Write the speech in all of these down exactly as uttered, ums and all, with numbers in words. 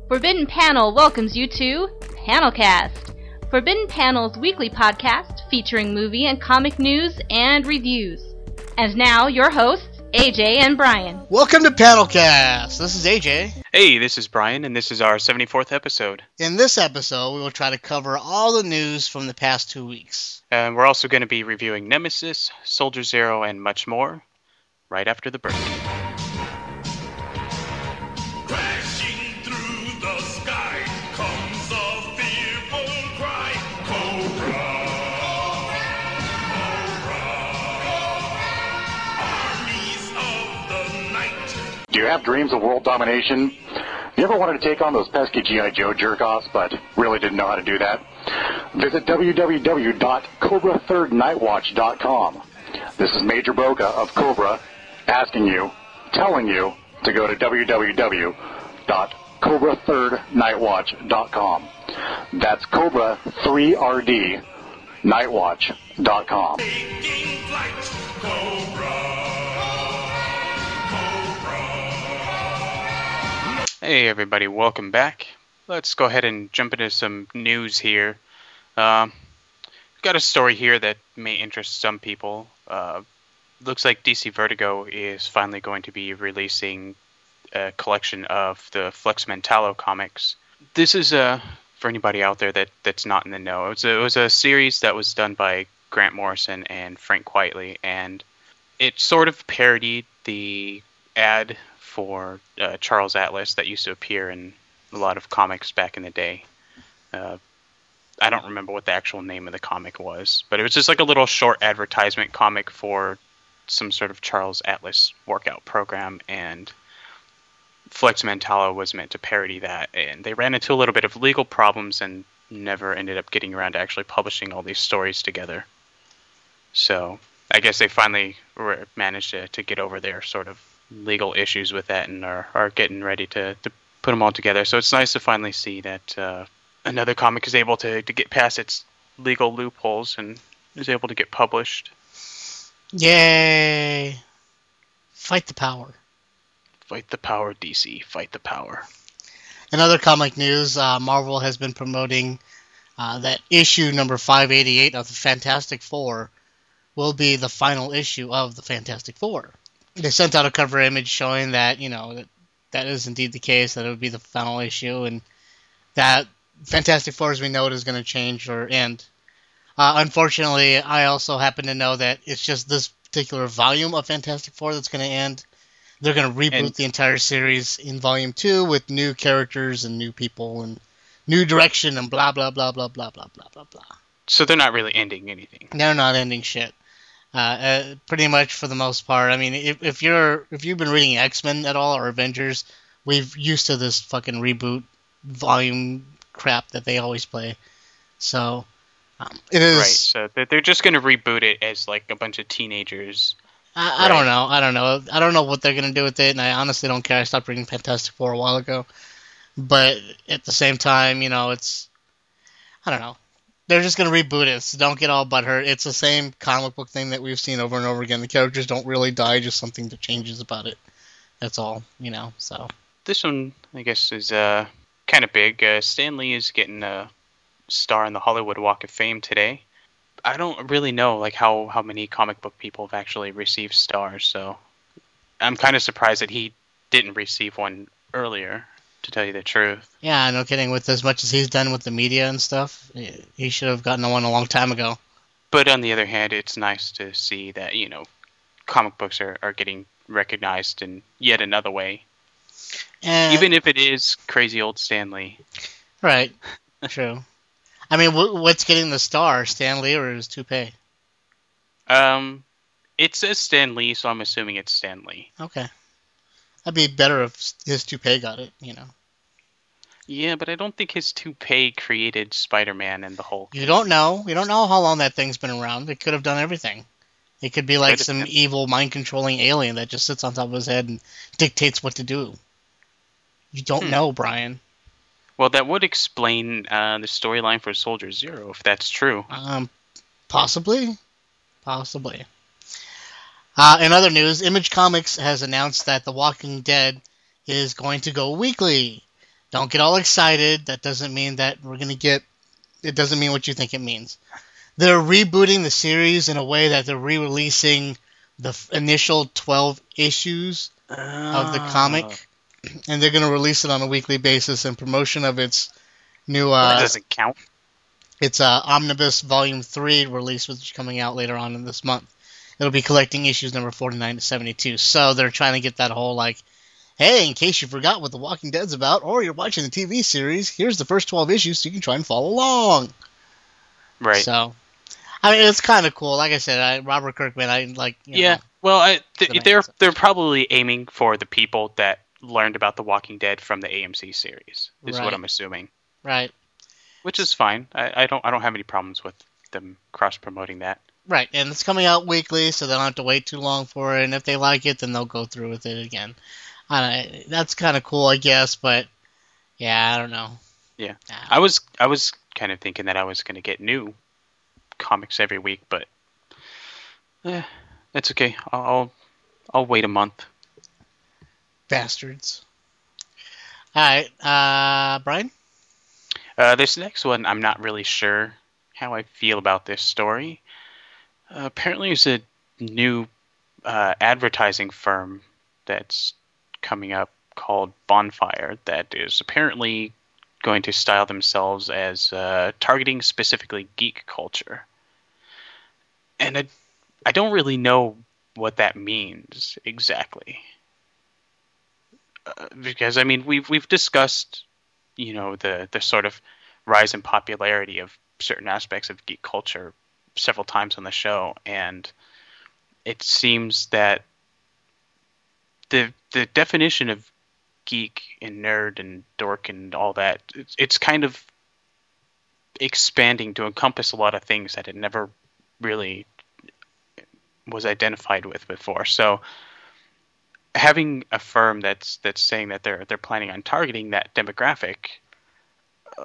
Forbidden Panel welcomes you to Panelcast, Forbidden Panel's weekly podcast featuring movie and comic news and reviews. And now, your hosts, A J and Brian. Welcome to Panelcast. This is A J. Hey, this is Brian, and this is our seventy-fourth episode. In this episode, we will try to cover all the news from the past two weeks. And we're also going to be reviewing Nemesis, Soldier Zero, and much more right after the break. Do you have dreams of world domination? You ever wanted to take on those pesky G I. Joe jerk-offs, but really didn't know how to do that? Visit w w w dot cobra third night watch dot com. This is Major Boca of Cobra asking you, telling you to go to w w w dot cobra third night watch dot com. That's Cobra three R D night watch dot com. Taking flight, Cobra. Hey everybody, welcome back. Let's go ahead and jump into some news here. Um, got a story here that may interest some people. Uh, looks like D C Vertigo is finally going to be releasing a collection of the Flex Mentallo comics. This is uh, for anybody out there that, that's not in the know. It was, a, it was a series that was done by Grant Morrison and Frank Quitely, and it sort of parodied the ad for uh, Charles Atlas that used to appear in a lot of comics back in the day. Uh, I don't remember what the actual name of the comic was, but it was just like a little short advertisement comic for some sort of Charles Atlas workout program, and Flex Mentallo was meant to parody that, and they ran into a little bit of legal problems and never ended up getting around to actually publishing all these stories together. So I guess they finally were, managed to, to get over their sort of legal issues with that and are, are getting ready to, to put them all together. So it's nice to finally see that uh, another comic is able to, to get past its legal loopholes and is able to get published. Yay! Fight the power. Fight the power, D C. Fight the power. In other comic news, uh, Marvel has been promoting uh, that issue number five eighty-eight of the Fantastic Four will be the final issue of the Fantastic Four. They sent out a cover image showing that, you know, that, that is indeed the case, that it would be the final issue, and that Fantastic Four as we know it is going to change or end. Uh, unfortunately, I also happen to know that it's just this particular volume of Fantastic Four that's going to end. They're going to reboot and the entire series in Volume two with new characters and new people and new direction and blah, blah, blah, blah, blah, blah, blah, blah, blah. So they're not really ending anything. They're not ending shit. Uh, uh, pretty much for the most part. I mean, if, if you're if you've been reading X-Men at all or Avengers, we've used to this fucking reboot volume crap that they always play. So um, it is right. So they're just going to reboot it as like a bunch of teenagers. I, I right? don't know. I don't know. I don't know what they're going to do with it, and I honestly don't care. I stopped reading Fantastic Four a while ago, but at the same time, you know, it's I don't know. They're just going to reboot it, so don't get all butthurt. It's the same comic book thing that we've seen over and over again. The characters don't really die, just something that changes about it. That's all, you know, so. This one, I guess, is uh, kind of big. Uh, Stan Lee is getting a star in the Hollywood Walk of Fame today. I don't really know like how, how many comic book people have actually received stars, so I'm kind of surprised that he didn't receive one earlier, to tell you the truth. Yeah, no kidding. With as much as he's done with the media and stuff, he should have gotten one a long time ago. But on the other hand, it's nice to see that, you know, comic books are, are getting recognized in yet another way. Uh, Even if it is crazy old Stan Lee. Right. True. I mean, what's getting the star, Stan Lee or his toupee? Um, it says Stan Lee, so I'm assuming it's Stan Lee. Okay. That'd be better if his toupee got it, you know. Yeah, but I don't think his toupee created Spider-Man and the Hulk. You don't know. You don't know how long that thing's been around. It could have done everything. It could be like Could some been. evil mind-controlling alien that just sits on top of his head and dictates what to do. You don't hmm. know, Brian. Well, that would explain uh, the storyline for Soldier Zero, if that's true. Um, possibly. Possibly. Uh, in other news, Image Comics has announced that The Walking Dead is going to go weekly. Don't get all excited. That doesn't mean that we're going to get... It doesn't mean what you think it means. They're rebooting the series in a way that they're re-releasing the f- initial twelve issues oh. of the comic. And they're going to release it on a weekly basis in promotion of its new... Uh, that doesn't count. It's uh, Omnibus Volume three release, which is coming out later on in this month. It'll be collecting issues number forty-nine to seventy-two. So they're trying to get that whole, like, hey, in case you forgot what The Walking Dead's about, or you're watching the T V series, here's the first twelve issues so you can try and follow along. Right. So, I mean, it's kind of cool. Like I said, I, Robert Kirkman, I like... You yeah, know, well, I, th- the they're man, they're probably aiming for the people that learned about The Walking Dead from the A M C series, is Right. what I'm assuming. Right. Which is fine. I, I don't I don't have any problems with them cross-promoting that. Right, and it's coming out weekly, so they don't have to wait too long for it, and if they like it, then they'll go through with it again. I don't know, that's kind of cool, I guess, but, yeah, I don't know. Yeah. Nah. I was I was kind of thinking that I was going to get new comics every week, but eh, that's okay. I'll, I'll I'll wait a month. Bastards. Alright, uh, Brian? Uh, this next one, I'm not really sure how I feel about this story. Uh, apparently, there's a new uh, advertising firm that's coming up called Bonfire that is apparently going to style themselves as uh, targeting specifically geek culture. And I, I don't really know what that means exactly. Uh, because, I mean, we've, we've discussed, you know, the, the sort of rise in popularity of certain aspects of geek culture several times on the show, and it seems that the the definition of geek and nerd and dork and all that, it's, it's kind of expanding to encompass a lot of things that it never really was identified with before. So having a firm that's that's saying that they're they're planning on targeting that demographic, uh,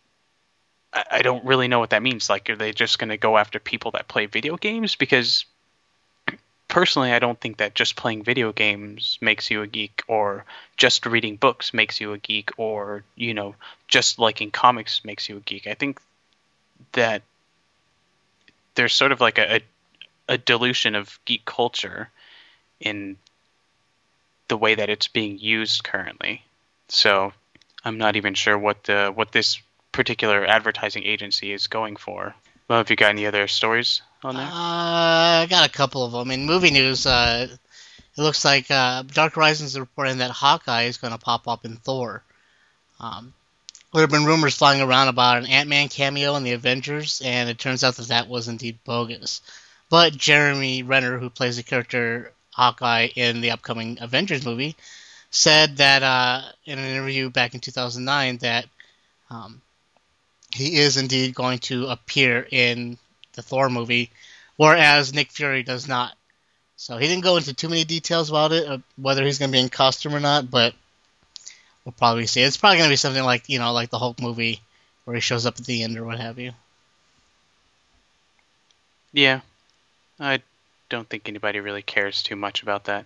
I, I don't really know what that means. Like, are they just going to go after people that play video games? Because personally, I don't think that just playing video games makes you a geek, or just reading books makes you a geek, or, you know, just liking comics makes you a geek. I think that there's sort of like a, a, a dilution of geek culture in the way that it's being used currently. So I'm not even sure what the what this particular advertising agency is going for. Well, have you got any other stories on there? Uh, I got a couple of them. In movie news, uh, it looks like uh, Dark Horizons is reporting that Hawkeye is going to pop up in Thor. Um, there have been rumors flying around about an Ant-Man cameo in the Avengers, and it turns out that that was indeed bogus. But Jeremy Renner, who plays the character Hawkeye in the upcoming Avengers movie, said that uh, in an interview back in two thousand nine that um, he is indeed going to appear in the Thor movie, whereas Nick Fury does not. So he didn't go into too many details about it, uh, whether he's going to be in costume or not, but we'll probably see. It's probably going to be something like, you know, like the Hulk movie, where he shows up at the end or what have you. Yeah. I don't think anybody really cares too much about that.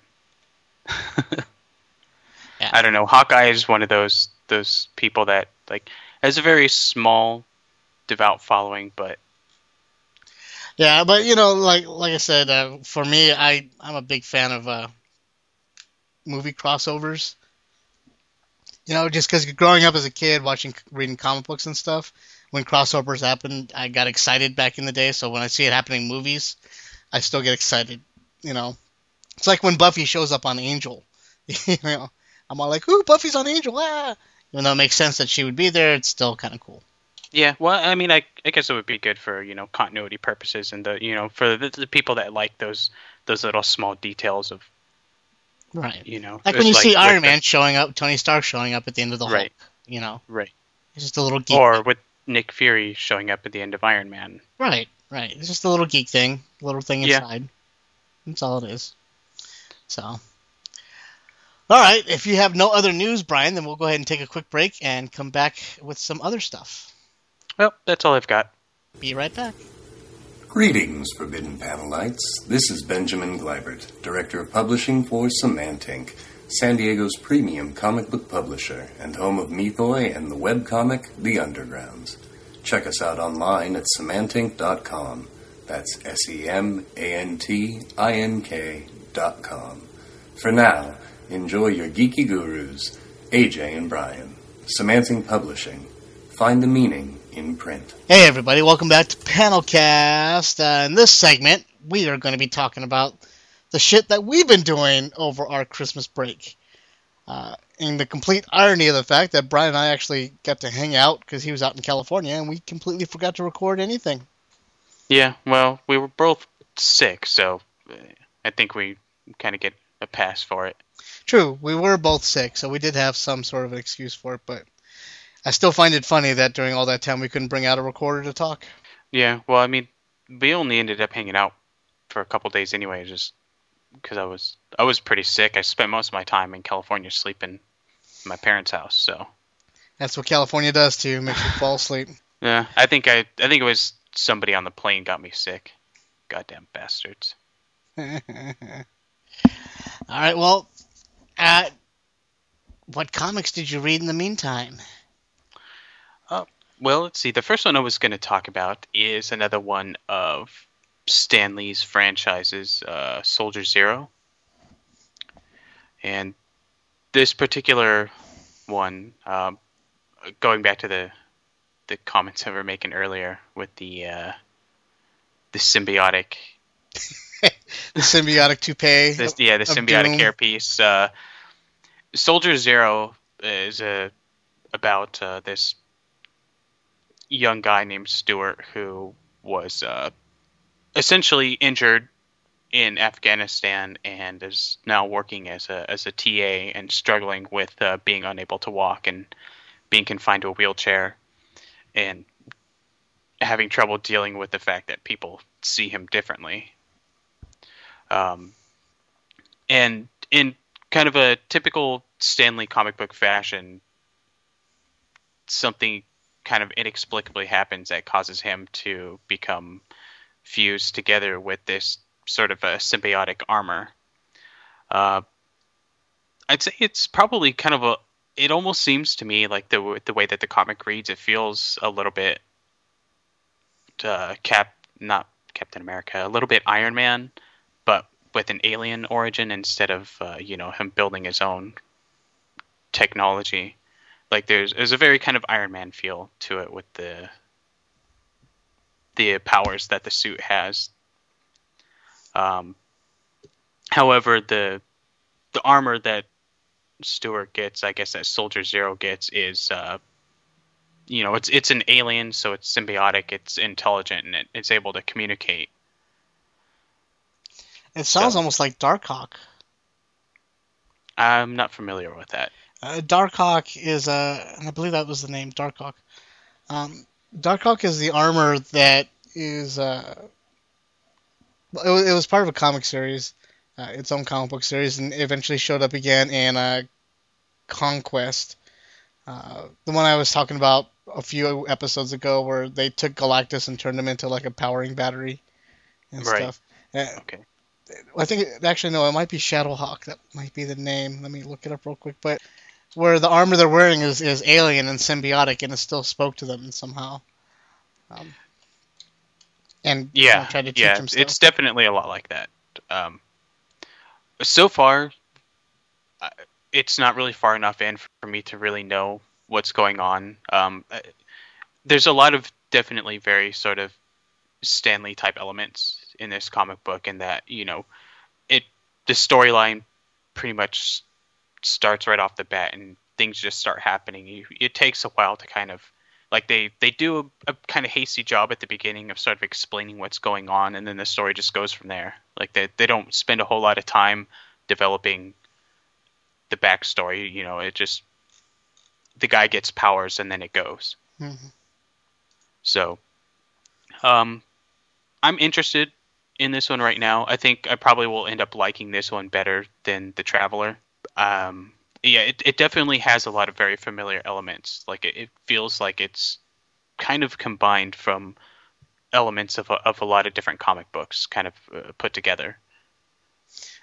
Yeah. I don't know. Hawkeye is one of those those people that, like, has a very small, devout following, but Yeah, but you know, like like I said, uh, for me, I I'm a big fan of uh, movie crossovers. You know, just because growing up as a kid, watching reading comic books and stuff, when crossovers happened, I got excited back in the day. So when I see it happening in movies, I still get excited. You know, it's like when Buffy shows up on Angel. You know, I'm all like, "Ooh, Buffy's on Angel!" Ah! Even though it makes sense that she would be there, it's still kind of cool. yeah. Well, I mean, I I guess it would be good for, you know, continuity purposes, and the you know for the, the people that like those those little small details of, Right. you know, Like when you it's see with Iron the- Man showing up, Tony Stark showing up at the end of the Right. Hulk. You know, right, it's just a little geek. or with Nick Fury showing up at the end of Iron Man. Right, right. It's just a little geek thing, a little thing Yeah. inside. That's all it is. So, all right. If you have no other news, Brian, then we'll go ahead and take a quick break and come back with some other stuff. Well, that's all I've got. Be right back. Greetings, Forbidden Panelites. This is Benjamin Gleibert, Director of Publishing for Symantink. San Diego's premium comic book publisher and home of Methoy and the webcomic The Undergrounds. Check us out online at semantink dot com. That's S E M A N T I N K dot com. For now, enjoy your geeky gurus, A J and Brian. Semantink Publishing. Find the meaning in print. Hey everybody, welcome back to Panelcast. Uh, in this segment, we are going to be talking about the shit that we've been doing over our Christmas break. Uh, and the complete irony of the fact that Brian and I actually got to hang out because he was out in California and we completely forgot to record anything. Yeah, well, we were both sick, so I think we kind of get a pass for it. True, we were both sick, so we did have some sort of an excuse for it, but I still find it funny that during all that time we couldn't bring out a recorder to talk. Yeah, well, I mean, we only ended up hanging out for a couple days anyway, just because I was I was pretty sick. I spent most of my time in California sleeping in my parents' house, so that's what California does to you, makes you fall asleep. Yeah, I think I I think it was somebody on the plane got me sick. Goddamn bastards. All right, well, uh, what comics did you read in the meantime? Uh, well, let's see. The first one I was going to talk about is another one of Stan Lee's franchises, uh, Soldier Zero. And this particular one, um, going back to the the comments I were making earlier with the uh, the symbiotic, the symbiotic toupee, this, yeah, the symbiotic hairpiece. Uh, Soldier Zero is a about uh, this young guy named Stuart who was uh, essentially injured in Afghanistan and is now working as a as a T A and struggling with uh, being unable to walk and being confined to a wheelchair and having trouble dealing with the fact that people see him differently. Um, and in kind of a typical Stan Lee comic book fashion, something kind of inexplicably happens that causes him to become fused together with this sort of a symbiotic armor. Uh, I'd say it's probably kind of a, it almost seems to me like the the way that the comic reads, it feels a little bit uh, Cap, not Captain America, a little bit Iron Man, but with an alien origin instead of, uh, you know, him building his own technology. Like there's there's a very kind of Iron Man feel to it with the the powers that the suit has. Um, however, the the armor that Stuart gets, I guess that Soldier Zero gets, is uh, you know, it's it's an alien, so it's symbiotic, it's intelligent, and it, it's able to communicate. It sounds so, almost like Darkhawk. I'm not familiar with that. Uh, Darkhawk is, uh, and I believe that was the name, Darkhawk. Um, Darkhawk is the armor that is, uh, it was, it was part of a comic series, uh, its own comic book series, and eventually showed up again in uh, Conquest. Uh, the one I was talking about a few episodes ago, where they took Galactus and turned him into like a powering battery and right. stuff. Uh, okay. I think, actually, no, it might be Shadowhawk. That might be the name. Let me look it up real quick. But where the armor they're wearing is, is alien and symbiotic, and it still spoke to them somehow. Um, and yeah, you know, tried to teach yeah, them stuff. It's definitely a lot like that. Um, so far, it's not really far enough in for me to really know what's going on. Um, there's a lot of definitely very sort of Stan Lee type elements in this comic book, in that, you know, it the storyline pretty much starts right off the bat and things just start happening. You, it takes a while to kind of, like, they, they do a, a kind of hasty job at the beginning of sort of explaining what's going on, and then the story just goes from there. Like, they, they don't spend a whole lot of time developing the backstory. You know, it just, the guy gets powers and then it goes. Mm-hmm. So, um, I'm interested in this one right now. I think I probably will end up liking this one better than The Traveler. Um, yeah, it, it definitely has a lot of very familiar elements. Like, it, it feels like it's kind of combined from elements of a, of a lot of different comic books kind of uh, put together.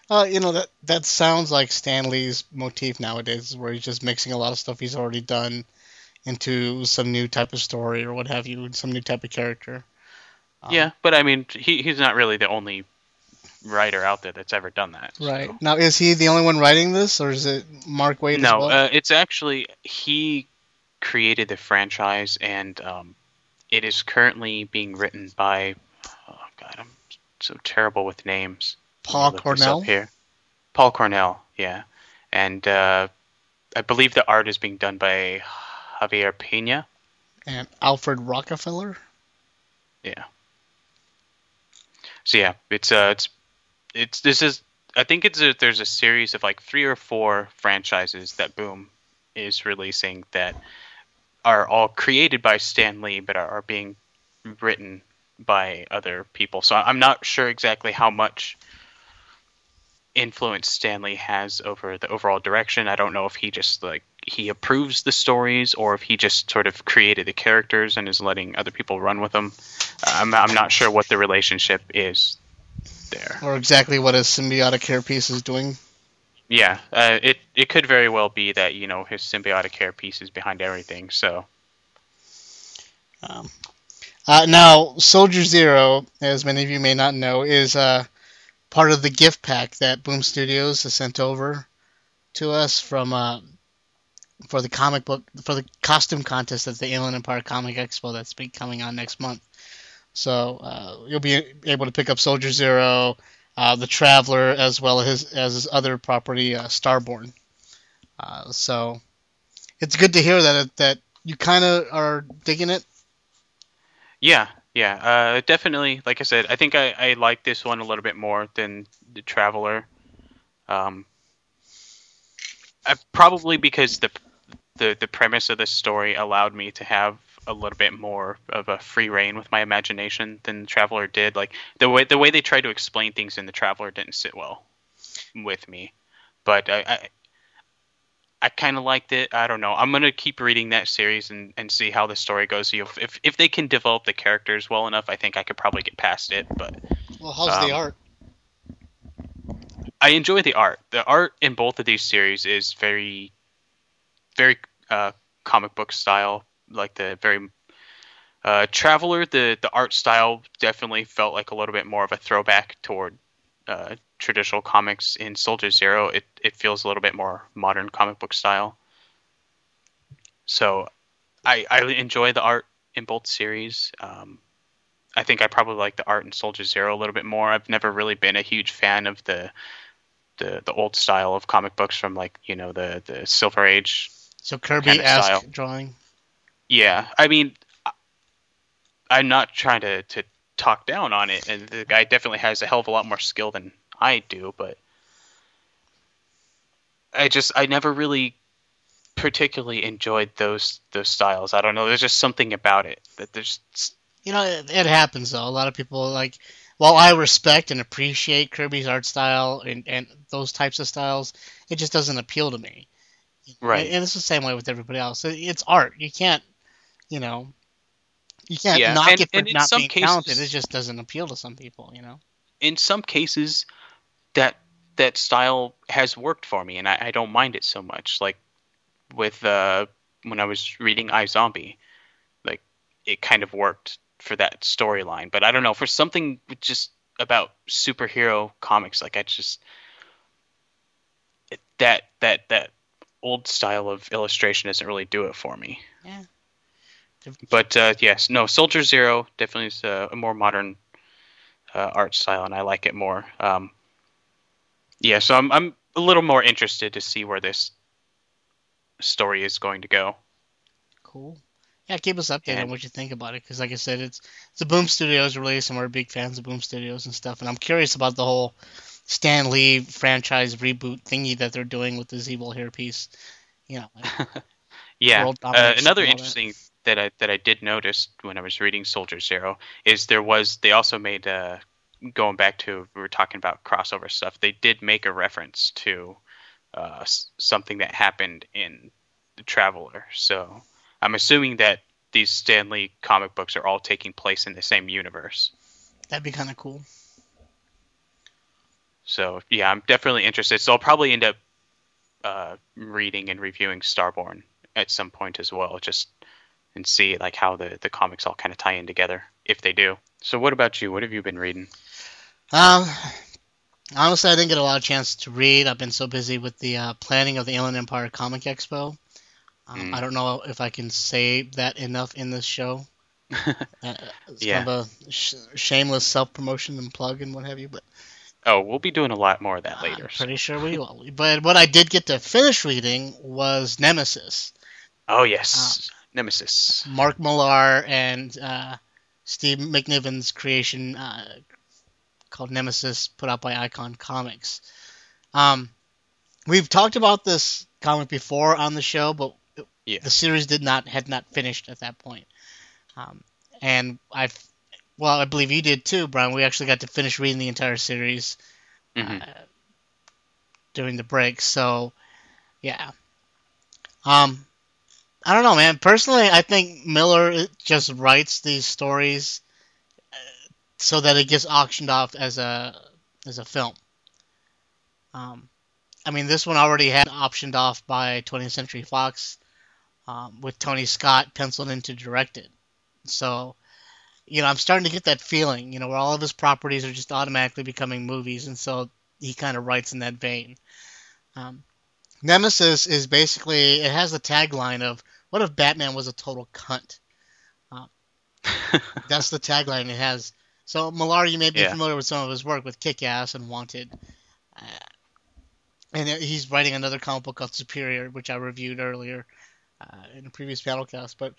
Uh, you know, that that sounds like Stan Lee's motif nowadays, where he's just mixing a lot of stuff he's already done into some new type of story or what have you, some new type of character. Um, Yeah, but I mean, he he's not really the only writer out there that's ever done that. Right. so. Now, is he the only one writing this, or is it Mark Waid as No, well? uh, it's actually he created the franchise, and um, it is currently being written by. Oh God, I'm so terrible with names. Paul Let me look this Cornell? up here. Paul Cornell, yeah, and uh, I believe the art is being done by Javier Pena. And Alfred Rockefeller? Yeah. So yeah, it's uh, it's it's this is I think it's a, there's a series of like three or four franchises that Boom is releasing that are all created by Stan Lee, but are, are being written by other people. So I'm not sure exactly how much influence Stan Lee has over the overall direction. I don't know if he just like he approves the stories or if he just sort of created the characters and is letting other people run with them. I'm I'm not sure what the relationship is there. Or exactly what his symbiotic hairpiece is doing? Yeah, uh, it it could very well be that, you know, his symbiotic hairpiece is behind everything. So Um, uh, now, Soldier Zero, as many of you may not know, is uh, part of the gift pack that Boom Studios has sent over to us from uh, for the comic book for the costume contest at the Inland Empire Comic Expo that's be coming on next month. So uh, you'll be able to pick up Soldier Zero, uh, the Traveler, as well as his, as his other property, uh, Starborn. Uh, so it's good to hear that it, that you kind of are digging it. yeah, yeah, uh, definitely. Like I said, I think I, I like this one a little bit more than the Traveler. Um, I, probably because the the the premise of this story allowed me to have a little bit more of a free reign with my imagination than the Traveler did. Like the way the way they tried to explain things in the Traveler didn't sit well with me, but I I, I kind of liked it. I don't know. I'm gonna keep reading that series and, and see how the story goes. If, if if they can develop the characters well enough, I think I could probably get past it. But Well, how's the Um, art? I enjoy the art. The art in both of these series is very, very uh, comic book style. Like the very uh, Traveler, the the art style definitely felt like a little bit more of a throwback toward uh, traditional comics. In Soldier Zero, it it feels a little bit more modern comic book style. So, I I enjoy the art in both series. Um, I think I probably like the art in Soldier Zero a little bit more. I've never really been a huge fan of the the the old style of comic books from like, you know, the the Silver Age. So Kirby-esque style. drawing. Yeah, I mean, I- I'm not trying to, to talk down on it, and the guy definitely has a hell of a lot more skill than I do, but I just I never really particularly enjoyed those those styles. I don't know. There's just something about it that there's. You know, it, it happens though. A lot of people like. While I respect and appreciate Kirby's art style and, and those types of styles, it just doesn't appeal to me. Right. And, and it's the same way with everybody else. It, it's art. You can't, you know, you can't Yeah, knock and- it for and in not some being cases- talented. It just doesn't appeal to some people, you know. In some cases, that that style has worked for me, and I, I don't mind it so much. Like with uh, when I was reading iZombie, like it kind of worked for that storyline. But I don't know, for something with just about superhero comics, like I just it, that that that old style of illustration doesn't really do it for me. Yeah. But uh, yes, no, Soldier Zero definitely is a, a more modern uh, art style, and I like it more. Um, yeah, so I'm I'm a little more interested to see where this story is going to go. Cool. Yeah, keep us updated And- on what you think about it, because like I said, it's it's a Boom Studios release, and we're big fans of Boom Studios and stuff. And I'm curious about the whole Stan Lee franchise reboot thingy that they're doing with the Zeeble hairpiece. You know, like, Yeah, World uh, domination another and all that. interesting that I that I did notice when I was reading Soldier Zero is there was they also made uh, going back to we were talking about crossover stuff. They did make a reference to uh, s- something that happened in The Traveler. So I'm assuming that these Stan Lee comic books are all taking place in the same universe. that'd be kind of cool. So yeah, I'm definitely interested. So I'll probably end up uh, reading and reviewing Starborn at some point as well, just and see like how the, the comics all kind of tie in together, if they do. So what about you? What have you been reading? Um, honestly, I didn't get a lot of chance to read. I've been so busy with the uh, planning of the Alien Empire Comic Expo. Um, Mm. I don't know if I can say that enough in this show. uh, it's Yeah. kind of a sh- shameless self-promotion and plug and what have you, but Oh, we'll be doing a lot more of that later. I'm so- pretty sure we will. But what I did get to finish reading was Nemesis. Oh yes, Nemesis. Mark Millar and uh, Steve McNiven's creation uh, called Nemesis, put out by Icon Comics. Um, we've talked about this comic before on the show, but Yeah. the series did not had not finished at that point. Um, and I, well, I believe you did too, Brian. We actually got to finish reading the entire series Mhm. uh, during the break. So, yeah. Um, I don't know, man. Personally, I think Miller just writes these stories uh, so that it gets auctioned off as a as a film. Um, I mean, this one already had optioned off by twentieth Century Fox, um, with Tony Scott penciled in to direct it. So, you know, I'm starting to get that feeling, you know, where all of his properties are just automatically becoming movies, and so he kind of writes in that vein. Um, Nemesis is basically, it has the tagline of, what if Batman was a total cunt? Uh, that's the tagline it has. So, Millar, you may be Yeah. familiar with some of his work with Kick-Ass and Wanted. Uh, and he's writing another comic book called Superior, which I reviewed earlier uh, in a previous panel cast. But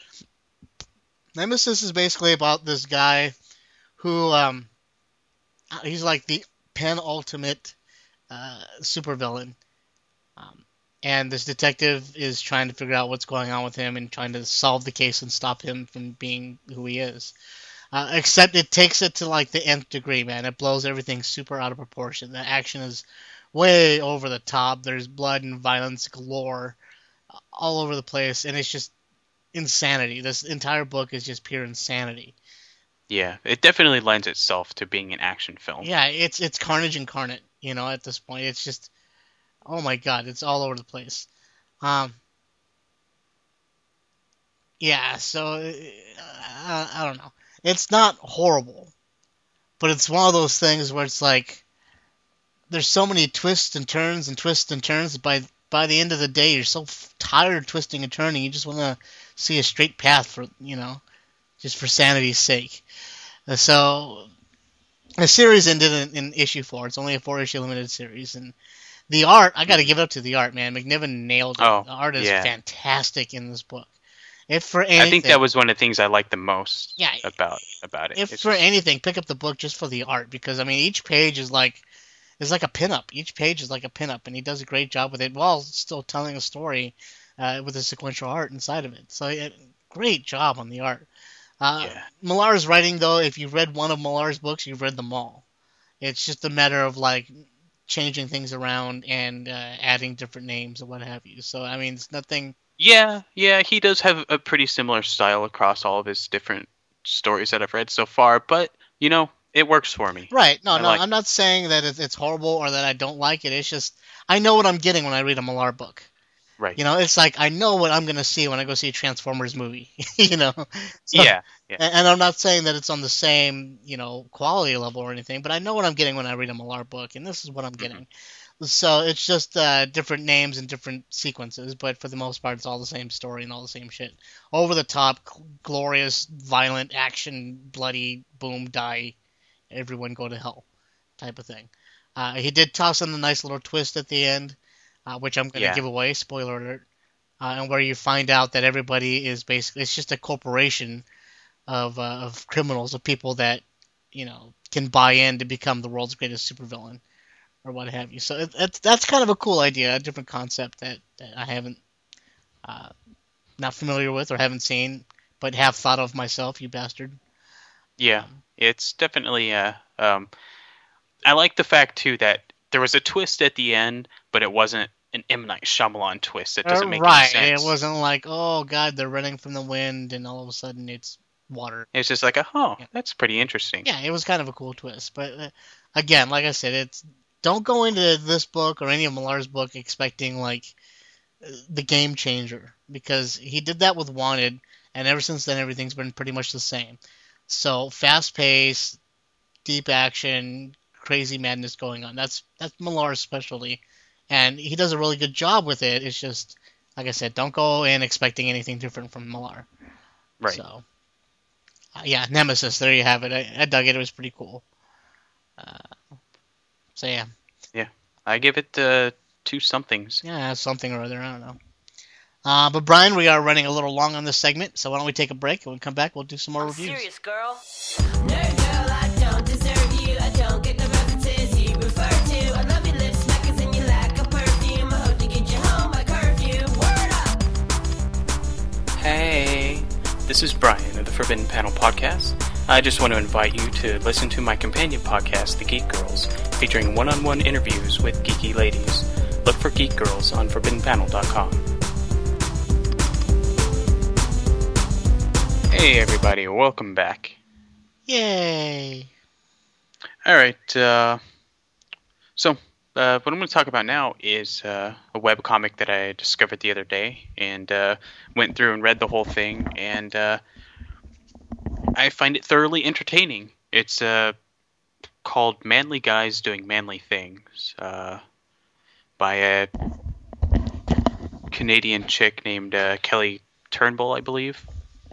Nemesis is basically about this guy who, um, he's like the penultimate uh, supervillain. Um, and this detective is trying to figure out what's going on with him and trying to solve the case and stop him from being who he is. Uh, except it takes it to like the nth degree, man. It blows everything super out of proportion. The action is way over the top. There's blood and violence galore all over the place, and it's just insanity. This entire book is just pure insanity. Yeah, it definitely lends itself to being an action film. Yeah, it's it's Carnage incarnate. You know, at this point, it's just, oh my god, it's all over the place. Um, yeah, so uh, I, I don't know. It's not horrible, but it's one of those things where it's like there's so many twists and turns and twists and turns. By by the end of the day, you're so f- tired of twisting and turning. You just want to see a straight path for you know, just for sanity's sake. Uh, so the series ended in, in issue four. It's only a four issue limited series, and the art, I got to give it up to the art, man. McNiven nailed it. Oh, the art is yeah. fantastic in this book. If for anything, I think that was one of the things I liked the most Yeah. about about it. if It's for just- anything, pick up the book just for the art, because I mean, each page is like is like a pinup. Each page is like a pinup, and he does a great job with it while still telling a story uh, with the sequential art inside of it. So, it, great job on the art. Uh, Yeah. Millar's writing, though, if you've read one of Millar's books, you've read them all. It's just a matter of like changing things around and uh, adding different names and what have you. So, I mean, it's nothing. Yeah, yeah, he does have a pretty similar style across all of his different stories that I've read so far, but, you know, it works for me. Right. No, I no, like I'm not saying that it's, it's horrible or that I don't like it. It's just I know what I'm getting when I read a Millar book. Right. You know, it's like I know what I'm going to see when I go see a Transformers movie, you know? So, yeah, yeah. And, and I'm not saying that it's on the same, you know, quality level or anything, but I know what I'm getting when I read a Millar book, and this is what I'm getting. So it's just uh, different names and different sequences, but for the most part, it's all the same story and all the same shit. Over the top, gl- glorious, violent action, bloody, boom, die, everyone go to hell type of thing. Uh, he did toss in a nice little twist at the end, uh, which I'm going to Yeah. give away, spoiler alert, uh, and where you find out that everybody is basically, it's just a corporation of, uh, of criminals, of people that, you know, can buy in to become the world's greatest supervillain or what have you. So it, that's that's kind of a cool idea, a different concept that, that I haven't, uh, not familiar with or haven't seen, but have thought of myself, you bastard. Yeah, it's definitely uh um I like the fact too that there was a twist at the end, but it wasn't an M. Night Shyamalan twist. It doesn't Uh, make right. any sense. It wasn't like, oh god, they're running from the wind, and all of a sudden it's water. It's just like, oh, Yeah. that's pretty interesting. Yeah, it was kind of a cool twist, but uh, again, like I said, it's don't go into this book or any of Millar's book expecting like the game changer, because he did that with Wanted, and ever since then everything's been pretty much the same. So fast paced, deep action, crazy madness going on. That's that's Millar's specialty, and he does a really good job with it. It's just, like I said, don't go in expecting anything different from Millar. Right. So, uh, yeah, Nemesis. There you have it. I, I dug it. It was pretty cool. Uh, so yeah. Yeah, I give it uh, two somethings. Yeah, something or other. I don't know. Uh, but Brian, we are running a little long on this segment, so why don't we take a break, and when we come back, we'll do some more I'm reviews. serious, girl. Nerd girl, I don't deserve you. I don't get the references you refer to. I love your lips smackers and you lack a perfume. I hope to get you home by curfew. Word up! Hey, this is Brian of the Forbidden Panel Podcast. I just want to invite you to listen to my companion podcast, The Geek Girls, featuring one-on-one interviews with geeky ladies. Look for Geek Girls on forbidden panel dot com. Hey everybody, welcome back. Yay! Alright, uh, so, uh, what I'm going to talk about now is uh, a webcomic that I discovered the other day, and uh, went through and read the whole thing, and uh, I find it thoroughly entertaining. It's uh, called Manly Guys Doing Manly Things, uh, by a Canadian chick named uh, Kelly Turnbull, I believe.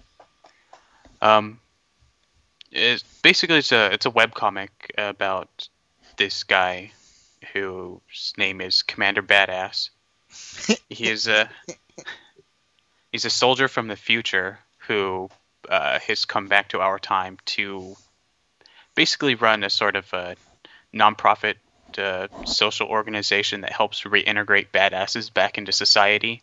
Um, it's, basically, it's a it's a webcomic about this guy whose name is Commander Badass. He is a he's a soldier from the future who uh, has come back to our time to basically run a sort of a nonprofit uh, social organization that helps reintegrate badasses back into society.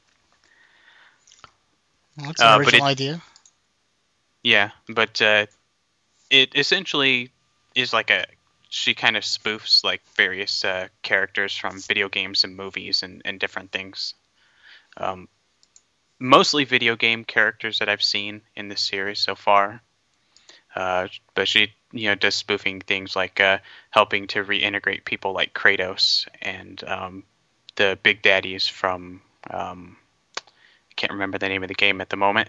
Well, that's an Uh, but original it- idea. Yeah, but uh, it essentially is like a she kind of spoofs like various uh, characters from video games and movies and, and different things. Um, mostly video game characters that I've seen in this series so far. Uh, but she, you know, does spoofing things like uh, helping to reintegrate people like Kratos and um, the Big Daddies from um, I can't remember the name of the game at the moment.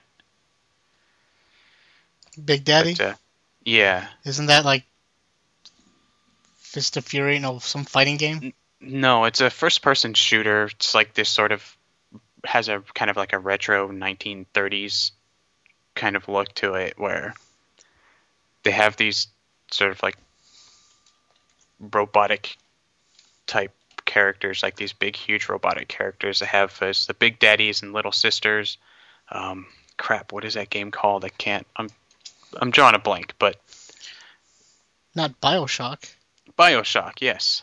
Big Daddy? But, uh, yeah. Isn't that like Fist of Fury? No, some fighting game? No, it's a first-person shooter. It's like this sort of has a kind of like a retro nineteen thirties kind of look to it, where they have these sort of like robotic type characters, like these big, huge robotic characters that have uh, the Big Daddies and Little Sisters. Um, crap, what is that game called? I can't. I'm I'm drawing a blank, but Not Bioshock. BioShock, yes.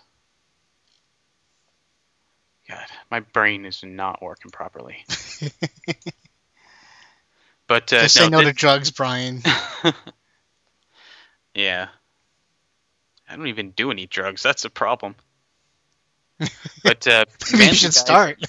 God, my brain is not working properly. But uh, Just no, say no thi- to drugs, Brian. yeah, I don't even do any drugs. That's a problem. But uh, Maybe you Manly should Guys- start.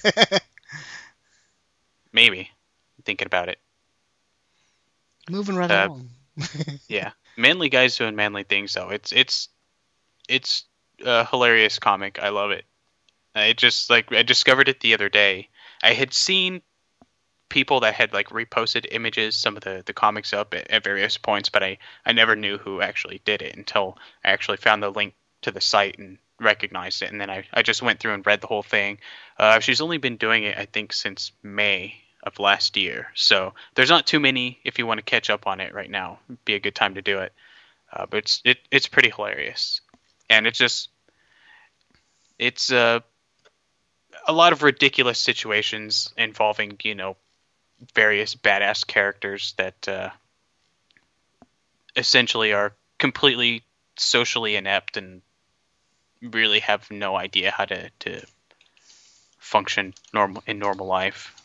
Maybe. I'm thinking about it. Moving right Uh, along. Yeah, Manly Guys Doing Manly Things, though. It's it's it's a hilarious comic. I love it. I just like I discovered it the other day. I had seen people that had like reposted images, some of the, the comics up at, at various points, but I, I never knew who actually did it until I actually found the link to the site and recognized it. And then I, I just went through and read the whole thing. Uh, she's only been doing it, I think, since May of last year. So there's not too many if you want to catch up on it right now. It'd be a good time to do it. Uh, but it's it, it's pretty hilarious. And it's just it's uh, a lot of ridiculous situations involving, you know, various badass characters that uh, essentially are completely socially inept and really have no idea how to, to function normal in normal life.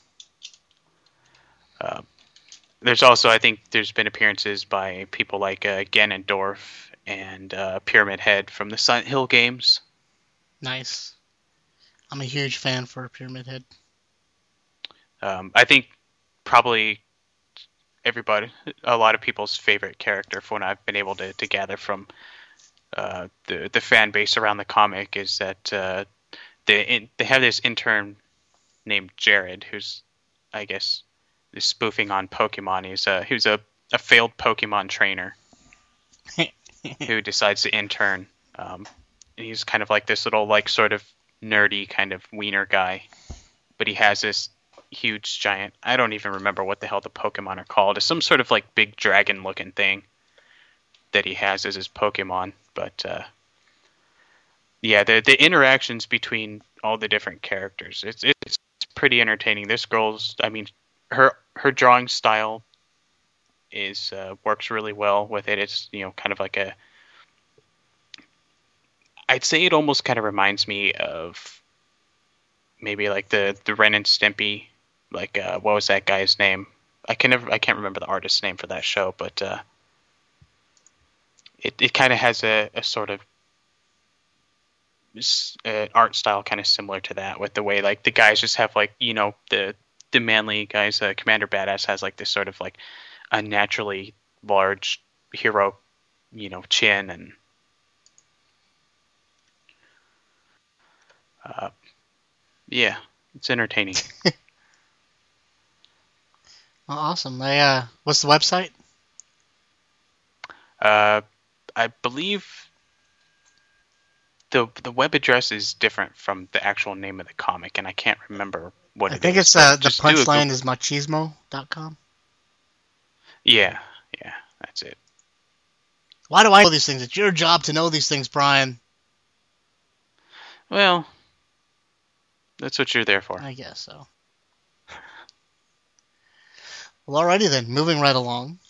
Uh, there's also, I think, there's been appearances by people like uh, Ganondorf and uh, Pyramid Head from the Silent Hill games. Nice. I'm a huge fan for Pyramid Head. Um, I think probably everybody, a lot of people's favorite character, from what I've been able to, to gather from uh, the the fan base around the comic is that uh, they in, they have this intern named Jared, who's I guess is spoofing on Pokemon. He's a he was a, a failed Pokemon trainer who decides to intern. Um, and he's kind of like this little like sort of nerdy kind of wiener guy, but he has this huge giant. I don't even remember what the hell the Pokemon are called. It's some sort of like big dragon looking thing that he has as his Pokemon. But uh, yeah, the the interactions between all the different characters, it's it's pretty entertaining. This girl's, I mean, her her drawing style is uh, works really well with it. It's, you know, kind of like a, I'd say it almost kind of reminds me of maybe like the the Ren and Stimpy, like uh, what was that guy's name? I can never I can't remember the artist's name for that show, but uh, it it kind of has a, a sort of s- uh, art style kind of similar to that, with the way like the guys just have like, you know, the the manly guys. Uh, Commander Badass has like this sort of like unnaturally large hero, you know, chin, and uh, yeah, it's entertaining. Oh, awesome. I, uh, what's the website? Uh, I believe the the web address is different from the actual name of the comic, and I can't remember what I it think is, it's but uh, the just do a punchline Goo- is machismo dot com. Yeah, yeah, that's it. Why do I know these things? It's your job to know these things, Brian. Well, that's what you're there for. I guess so. Well, alrighty then. Moving right along.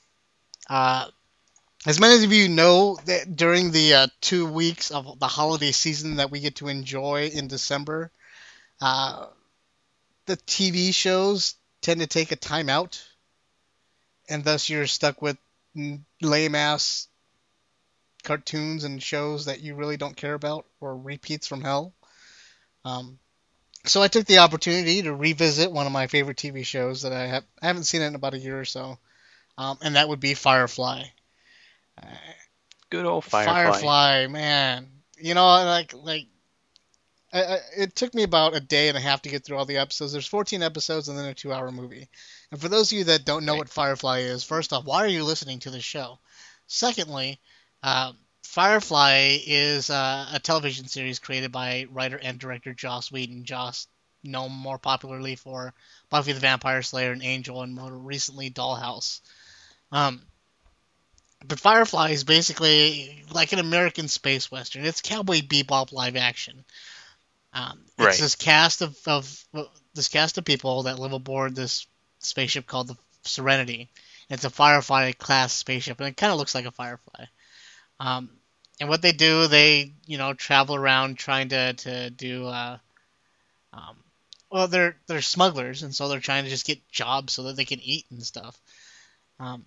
Uh, as many of you know, that during the uh, two weeks of the holiday season that we get to enjoy in December, uh, the T V shows tend to take a time out, and thus you're stuck with lame-ass cartoons and shows that you really don't care about, or repeats from hell. Um, so I took the opportunity to revisit one of my favorite T V shows that I, have, I haven't seen it in about a year or so, um, and that would be Firefly. Uh, Good old Firefly. Firefly, man. You know, like like I, I, it took me about a day and a half to get through all the episodes. There's fourteen episodes and then a two-hour movie. And for those of you that don't know Right. what Firefly is, first off, why are you listening to this show? Secondly, uh, Firefly is uh, a television series created by writer and director Joss Whedon. Joss, known more popularly for Buffy the Vampire Slayer and Angel, and more recently Dollhouse. Um, but Firefly is basically like an American space western. It's Cowboy Bebop live action. Um, it's Right. this cast of, of this cast of people that live aboard this spaceship called the Serenity. It's a Firefly class spaceship, and it kind of looks like a Firefly. Um, and what they do, they you know travel around trying to to do. Uh, um, well, they're they're smugglers, and so they're trying to just get jobs so that they can eat and stuff. Um,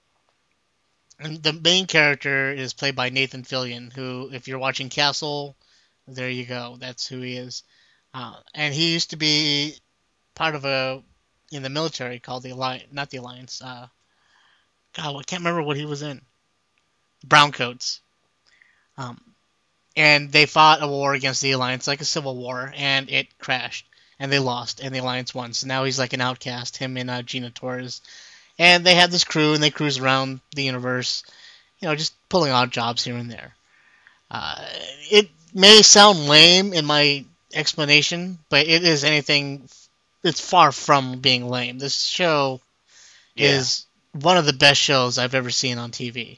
and the main character is played by Nathan Fillion, who, if you're watching Castle, there you go. That's who he is. Uh, and he used to be part of a in the military called the Alliance, not the Alliance. Uh, God, I can't remember what he was in. Browncoats. Um, and they fought a war against the Alliance, like a civil war, and it crashed. And they lost, and the Alliance won. So now he's like an outcast, him and uh, Gina Torres. And they have this crew, and they cruise around the universe, you know, just pulling odd jobs here and there. Uh, it may sound lame in my explanation, but it is anything. It's far from being lame. This show Yeah. is one of the best shows I've ever seen on T V.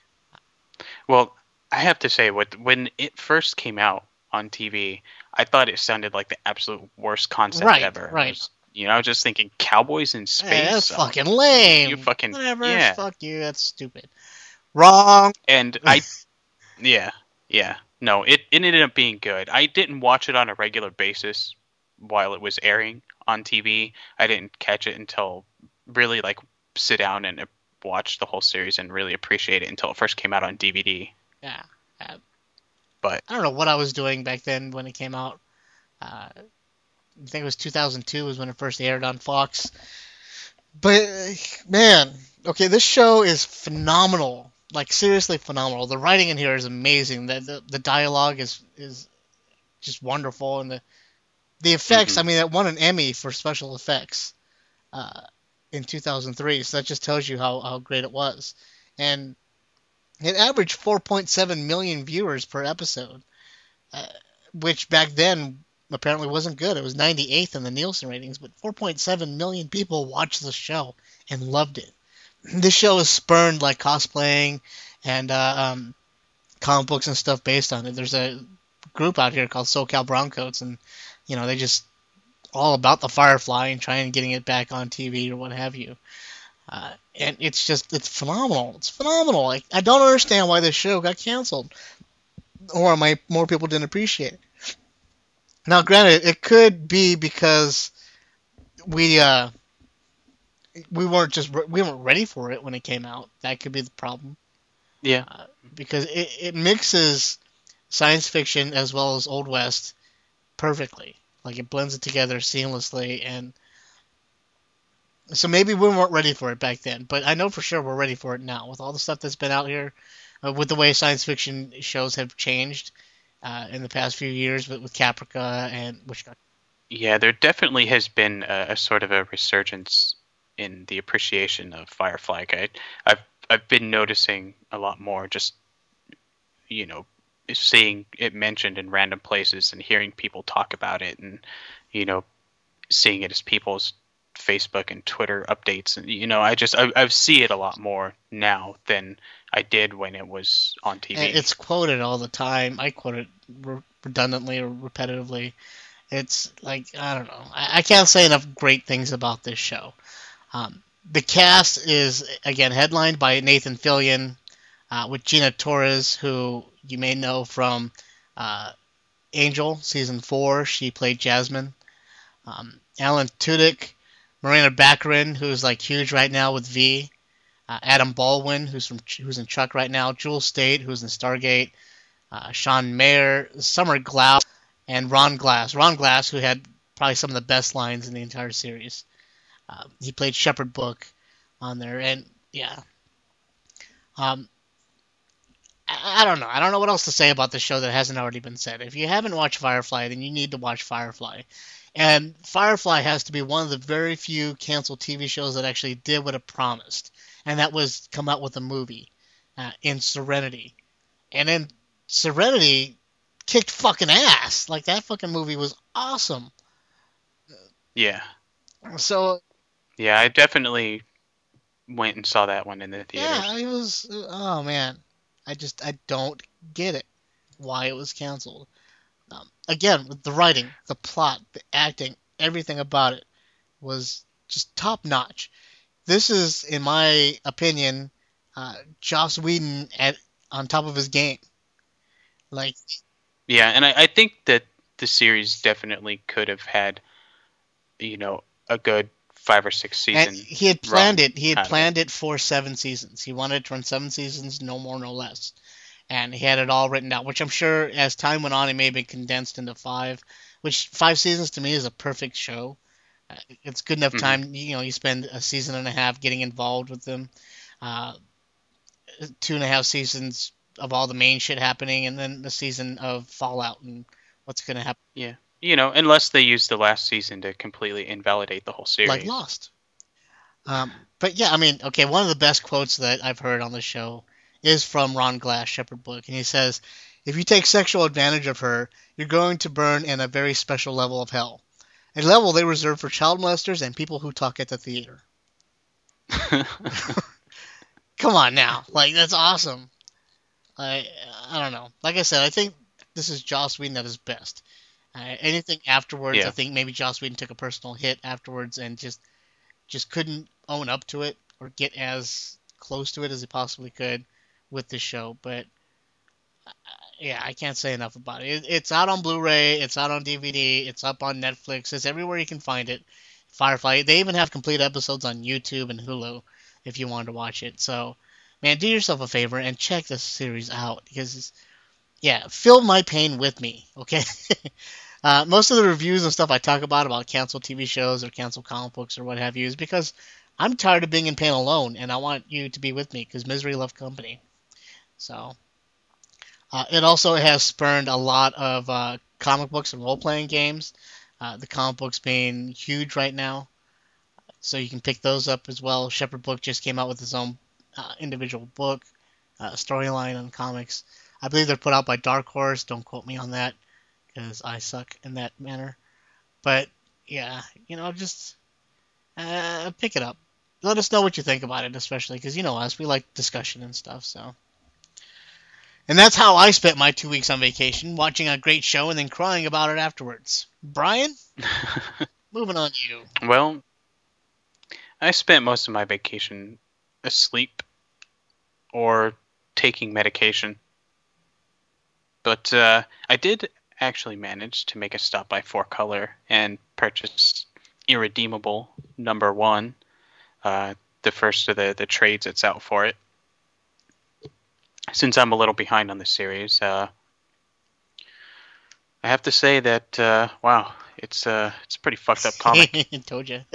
Well, I have to say, what when it first came out on T V, I thought it sounded like the absolute worst concept Right, ever. right. I was- you know, I was just thinking cowboys in space. Hey, that's Oh, fucking lame. You fucking Whatever. yeah. Fuck you. That's stupid. Wrong. And I, yeah, yeah. No, it, it ended up being good. I didn't watch it on a regular basis while it was airing on T V. I didn't catch it until really like sit down and watch the whole series and really appreciate it until it first came out on D V D. Yeah. Uh, But I don't know what I was doing back then when it came out. Uh, I think it was two thousand two was when it first aired on Fox. But, uh, man, okay, this show is phenomenal. like seriously phenomenal. The writing in here is amazing. The the, the dialogue is is just wonderful, and the the effects. Mhm. I mean, it won an Emmy for special effects uh, in two thousand three. So that just tells you how, how great it was. And it averaged four point seven million viewers per episode, uh, which back then apparently wasn't good. It was ninety-eighth in the Nielsen ratings, but four point seven million people watched the show and loved it. This show is spurned like cosplaying and uh, um, comic books and stuff based on it. There's a group out here called SoCal Browncoats, and you know they just all about the Firefly and trying getting it back on T V or what have you. Uh, and it's just it's phenomenal. It's phenomenal. Like, I don't understand why this show got canceled, or my more people didn't appreciate it. Now, granted, it could be because we uh, we weren't just we weren't ready for it when it came out. That could be the problem. Yeah. Uh, because it, it mixes science fiction as well as Old West perfectly. Like, it blends it together seamlessly, and so maybe we weren't ready for it back then, but I know for sure we're ready for it now. With all the stuff that's been out here, uh, with the way science fiction shows have changed uh, in the past few years, with, with Caprica and which got Yeah, there definitely has been a, a sort of a resurgence in the appreciation of Firefly. Like, I, I've I've been noticing a lot more, just you know, seeing it mentioned in random places and hearing people talk about it, and you know, seeing it as people's Facebook and Twitter updates, and you know, I just I, I see it a lot more now than I did when it was on T V. and it's quoted all the time. I quote it re- redundantly or repetitively. It's like, I don't know. I, I can't say enough great things about this show. Um, the cast is, again, headlined by Nathan Fillion, uh, with Gina Torres, who you may know from uh, Angel, Season four. She played Jasmine. Um, Alan Tudyk, Marina Baccarin, who's like huge right now with V. Uh, Adam Baldwin, who's from who's in Chuck right now. Jules State, who's in Stargate. Uh, Sean Mayer, Summer Glau, and Ron Glass. Ron Glass, who had probably some of the best lines in the entire series. Uh, he played Shepherd Book on there, and yeah. Um, I, I don't know. I don't know what else to say about the show that hasn't already been said. If you haven't watched Firefly, then you need to watch Firefly. And Firefly has to be one of the very few canceled T V shows that actually did what it promised, and that was come out with a movie uh, in Serenity. And then Serenity kicked fucking ass. Like, that fucking movie was awesome. Yeah, So, yeah, I definitely went and saw that one in the theaters. yeah, it was, oh man. I just, I don't get it. Why it was canceled. Um, again, with the writing, the plot, the acting, everything about it was just top notch. This is, in my opinion, uh, Joss Whedon at on top of his game. Like, Yeah, and I, I think that the series definitely could have had, you know, a good five or six and season. he had planned run it. He had out of planned it for seven seasons. He wanted it to run seven seasons, no more, no less. And he had it all written out, which I'm sure as time went on, it may have been condensed into five. Which five seasons to me is a perfect show. Uh, it's good enough Mhm. time. You know, you spend a season and a half getting involved with them. Uh, two and a half seasons of all the main shit happening, and then the season of Fallout and what's going to happen, Yeah, you know, unless they use the last season to completely invalidate the whole series. like Lost. Um, but yeah, I mean, okay, one of the best quotes that I've heard on the show is from Ron Glass, Shepherd Book, and he says, "If you take sexual advantage of her, you're going to burn in a very special level of hell, a level they reserve for child molesters and people who talk at the theater." Come on now, like, that's awesome. I I don't know. Like I said, I think this is Joss Whedon at his best. Uh, anything afterwards, Yeah. I think maybe Joss Whedon took a personal hit afterwards and just just couldn't own up to it or get as close to it as he possibly could with this show. But uh, yeah, I can't say enough about it. it. It's out on Blu-ray. It's out on D V D. It's up on Netflix. It's everywhere you can find it. Firefly. They even have complete episodes on YouTube and Hulu if you wanted to watch it. So, man, do yourself a favor and check this series out because, it's, yeah, feel my pain with me, okay? uh, most of the reviews and stuff I talk about, about canceled T V shows or canceled comic books or what have you, is because I'm tired of being in pain alone, and I want you to be with me because misery loves company. So uh, it also has spurned a lot of uh, comic books and role-playing games. Uh, the comic books being huge right now, so you can pick those up as well. Shepherd Book just came out with his own uh, individual book, uh, storyline on comics. I believe they're put out by Dark Horse. Don't quote me on that, because I suck in that manner. But yeah, you know, just uh, pick it up. Let us know what you think about it, especially because you know us, we like discussion and stuff. So, and that's how I spent my two weeks on vacation, watching a great show and then crying about it afterwards. Brian, moving on to you. Well, I spent most of my vacation asleep or taking medication. But uh, I did actually manage to make a stop by Four Color and purchase Irredeemable number one, uh, the first of the, the trades that's out for it. Since I'm a little behind on the series, uh, I have to say that, uh, wow, it's, uh, it's a pretty fucked up comic. Told you.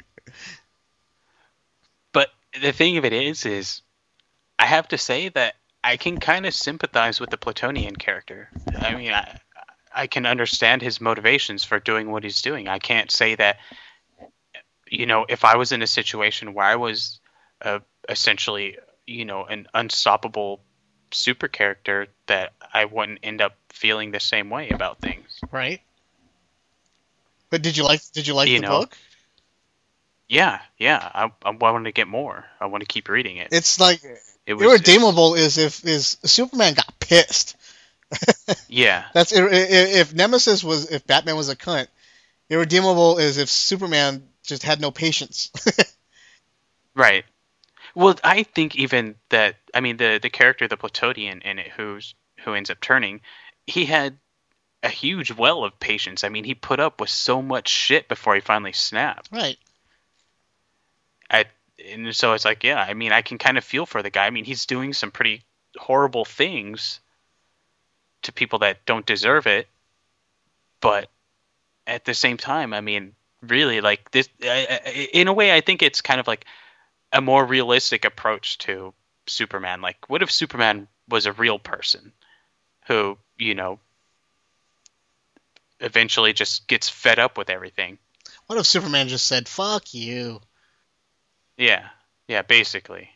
But the thing of it is, is I have to say that I can kind of sympathize with the Plutonian character. I mean, I, I can understand his motivations for doing what he's doing. I can't say that, you know, if I was in a situation where I was uh, essentially, you know, an unstoppable super character, that I wouldn't end up feeling the same way about things. Right. But did you like did you like You the know. book? Yeah, yeah. I, I want to get more. I want to keep reading it. It's like It was Irredeemable is if is Superman got pissed. Yeah, That's ir- i- i- if Nemesis was if Batman was a cunt. Irredeemable is if Superman just had no patience. right. Well, I think even that, I mean, the the character, the Plutonian in it, who's who ends up turning, he had a huge well of patience. I mean, he put up with so much shit before he finally snapped. Right. I, and so it's like, yeah, I mean, I can kind of feel for the guy. I mean, he's doing some pretty horrible things to people that don't deserve it, but at the same time, I mean, really, like this, I, I, in a way, I think it's kind of like a more realistic approach to Superman. Like, what if Superman was a real person who, you know, eventually just gets fed up with everything? What if Superman just said, fuck you? Yeah, yeah, basically.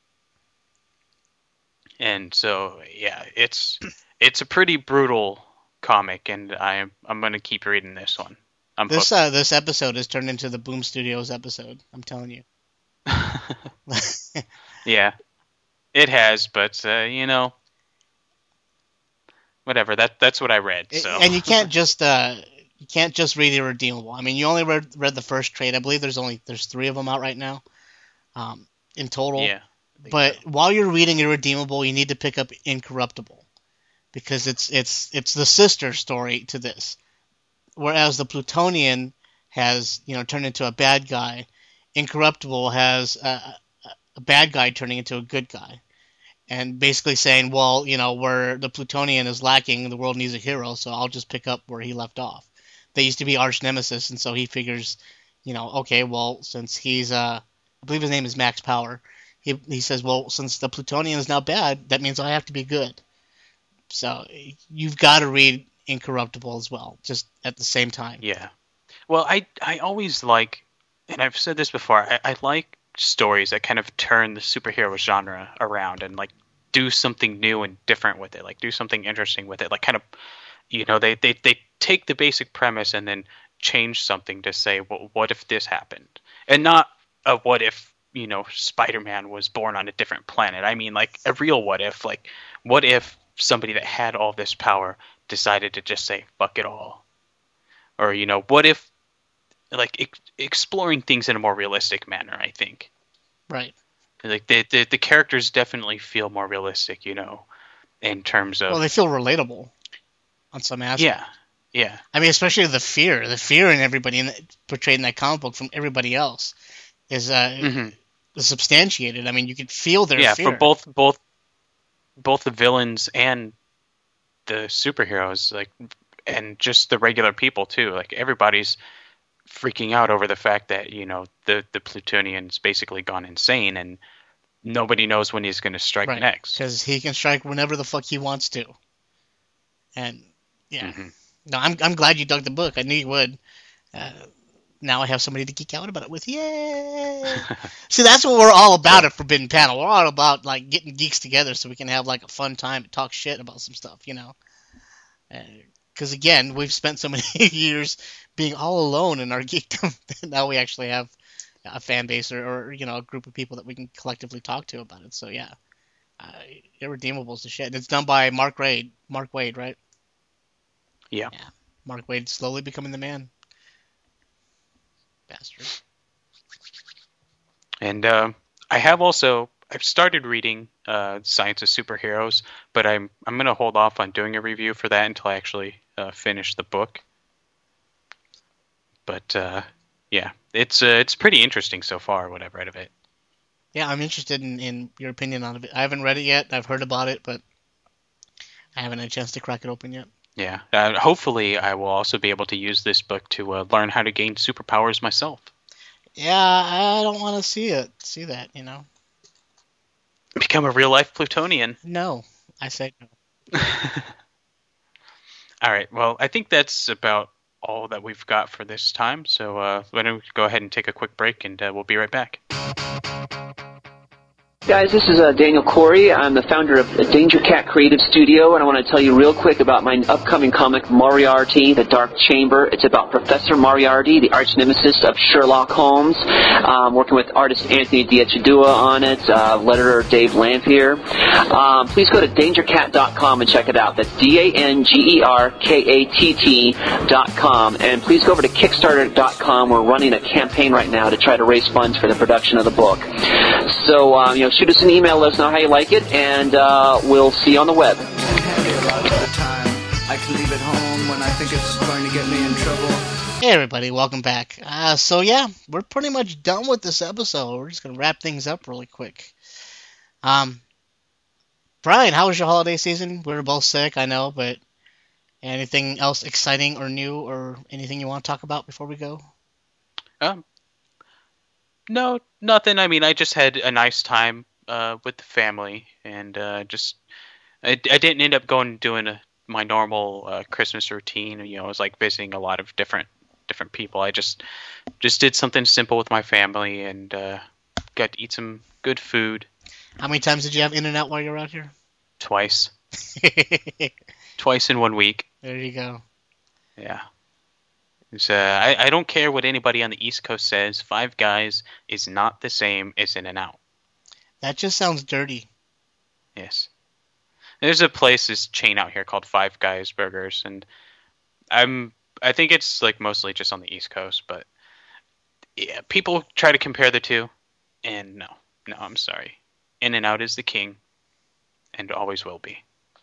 And so, yeah, it's it's a pretty brutal comic, and I'm I'm gonna keep reading this one. I'm This hooked. uh, this episode has turned into the Boom Studios episode. I'm telling you. Yeah, it has, but uh, you know, whatever. That that's what I read. It- So and you can't just uh, you can't just read Irredeemable. I mean, you only read read the first trade. I believe there's only there's three of them out right now, um, in total. yeah, I think But so. while you're reading Irredeemable, you need to pick up Incorruptible, because it's it's it's the sister story to this. Whereas the Plutonian has, you know, turned into a bad guy, Incorruptible has a, a bad guy turning into a good guy, and basically saying, well, you know, where the Plutonian is lacking, the world needs a hero, so I'll just pick up where he left off. They used to be arch nemesis, and so he figures, you know, okay, well, since he's, uh, I believe his name is Max Power, he he says, well, since the Plutonian is now bad, that means I have to be good. So you've got to read Incorruptible as well, just at the same time. Yeah. Well, I I always like, and I've said this before, I, I like stories that kind of turn the superhero genre around and like do something new and different with it, like do something interesting with it, like kind of, you know, they they, they take the basic premise and then change something to say, well, what if this happened? And not a what if, you know, Spider-Man was born on a different planet. I mean, like a real what if, like what if somebody that had all this power decided to just say, fuck it all? Or, you know, what if, like, ex- exploring things in a more realistic manner, I think. Right. Like, the, the, the characters definitely feel more realistic, you know, in terms of... Well, they feel relatable on some aspects. yeah, yeah. I mean, especially the fear, the fear in everybody in the, portrayed in that comic book from everybody else is uh, Mhm. substantiated. I mean, you could feel their Yeah, fear. for both, both, both the villains and the superheroes, like, and just the regular people, too. Like, everybody's freaking out over the fact that, you know, the, the Plutonian's basically gone insane, and nobody knows when he's going to strike Right. next. Because he can strike whenever the fuck he wants to. And, yeah. Mhm. No, I'm I'm glad you dug the book. I knew you would. Uh, now I have somebody to geek out about it with. Yay! See, that's what we're all about at Forbidden Panel. We're all about, like, getting geeks together so we can have, like, a fun time and talk shit about some stuff, you know? Because, again, we've spent so many years being all alone in our geekdom. Now we actually have a fan base or, or, you know, a group of people that we can collectively talk to about it. So, yeah. Uh, Irredeemable's the shit. And it's done by Mark Wade. Mark Wade, right? Yeah. Yeah. Mark Wade slowly becoming the man. Bastard. And uh, I have also I've started reading uh, Science of Superheroes, but I'm I'm gonna hold off on doing a review for that until I actually uh, finish the book. But uh, yeah, it's uh, it's pretty interesting so far. What I've read of it. Yeah, I'm interested in, in your opinion on it. I haven't read it yet. I've heard about it, but I haven't had a chance to crack it open yet. Yeah. Uh, hopefully, I will also be able to use this book to uh, learn how to gain superpowers myself. Yeah, I don't want to see it. See that, you know? Become a real life Plutonian. No, I say no. All right. Well, I think that's about all that we've got for this time. So uh, why don't we go ahead and take a quick break, and uh, we'll be right back. Guys, this is uh, Daniel Corey. I'm the founder of the Danger Cat Creative Studio, and I want to tell you real quick about my upcoming comic, Moriarty, The Dark Chamber. It's about Professor Moriarty, the arch nemesis of Sherlock Holmes. Um, working with artist Anthony Diachadua on it, uh, letterer Dave Lampier. Um, please go to danger cat dot com and check it out. That's D A N G E R K A T T dot com. And please go over to kickstarter dot com. We're running a campaign right now to try to raise funds for the production of the book. So, um, you know, shoot us an email, let us know how you like it, and uh, we'll see you on the web. I can leave it home when I think it's going to get me in trouble. Hey, everybody, welcome back. Uh, so, yeah, we're pretty much done with this episode. We're just going to wrap things up really quick. Um, Brian, how was your holiday season? We were both sick, I know, but anything else exciting or new or anything you want to talk about before we go? Um, no, nothing. I mean, I just had a nice time uh, with the family, and uh, just I, I didn't end up going doing a, my normal uh, Christmas routine. You know, I was like visiting a lot of different different people. I just just did something simple with my family, and uh, got to eat some good food. How many times did you have In-N-Out while you were out here? Twice. Twice in one week. There you go. Yeah. It's, uh, I, I don't care what anybody on the East Coast says. Five Guys is not the same as In-N-Out. That just sounds dirty. Yes. There's a place, this chain out here called Five Guys Burgers, and I'm I think it's like mostly just on the East Coast, but yeah, people try to compare the two, and no, no, I'm sorry. In-N-Out is the king, and always will be.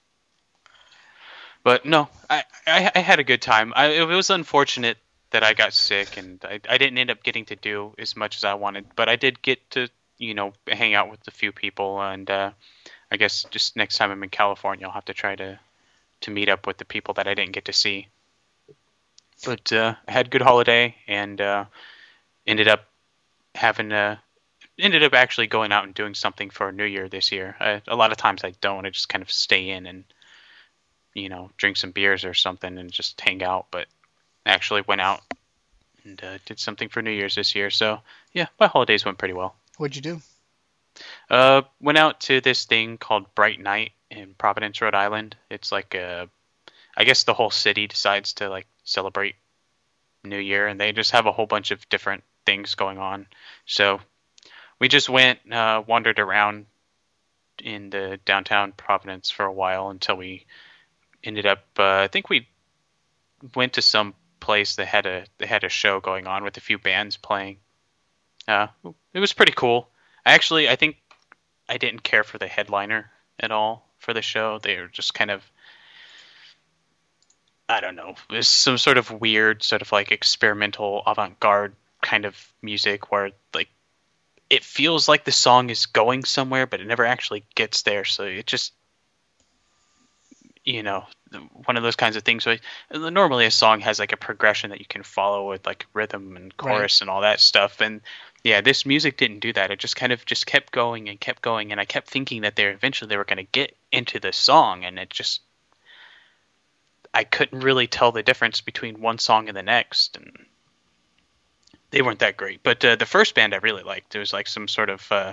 But no, I, I, I had a good time. I, it was unfortunate that I got sick, and I, I didn't end up getting to do as much as I wanted. But I did get to, you know, hang out with a few people, and uh, I guess just next time I'm in California, I'll have to try to, to meet up with the people that I didn't get to see. But uh, I had a good holiday, and uh, ended up having a, ended up actually going out and doing something for New Year this year. I, a lot of times I don't. I just kind of stay in and, you know, drink some beers or something and just hang out, but I actually went out and uh, did something for New Year's this year. So, yeah, my holidays went pretty well. What'd you do? Uh, went out to this thing called Bright Night in Providence, Rhode Island. It's like a, I guess the whole city decides to like celebrate New Year, and they just have a whole bunch of different things going on. So we just went, uh, wandered around in the downtown Providence for a while until we ended up, uh, I think we went to some place that had a they had a show going on with a few bands playing. Uh, it was pretty cool. I actually, I think I didn't care for the headliner at all for the show. They were just kind of, I don't know, it was some sort of weird, sort of like experimental avant-garde kind of music where like it feels like the song is going somewhere, but it never actually gets there. So it just, you know, one of those kinds of things where normally a song has like a progression that you can follow with like rhythm and chorus and all that stuff. And yeah, this music didn't do that. It just kind of just kept going and kept going. And I kept thinking that they eventually they were going to get into the song, and it just, I couldn't really tell the difference between one song and the next. And they weren't that great. But uh, the first band I really liked. There was like some sort of uh,